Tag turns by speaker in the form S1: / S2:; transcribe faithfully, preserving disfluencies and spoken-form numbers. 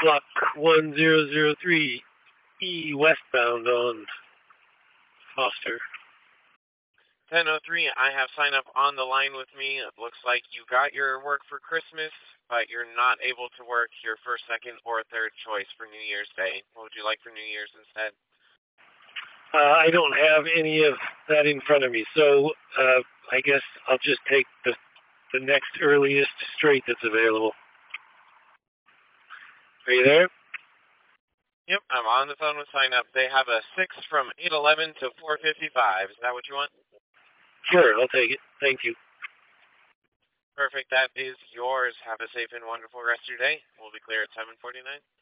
S1: Block one zero zero three E westbound on Foster.
S2: ten oh three, I have sign up on the line with me. It looks like you got your work for Christmas, but you're not able to work your first, second, or third choice for New Year's Day. What would you like for New Year's instead?
S1: Uh, I don't have any of that in front of me, so uh, I guess I'll just take the the next earliest straight that's available. Are you there?
S2: Yep, I'm on the phone with sign up. They have a six from eight eleven to four fifty-five. Is that what you want?
S1: Sure, I'll take it. Thank you.
S2: Perfect. That is yours. Have a safe and wonderful rest of your day. We'll be clear at seven forty-nine.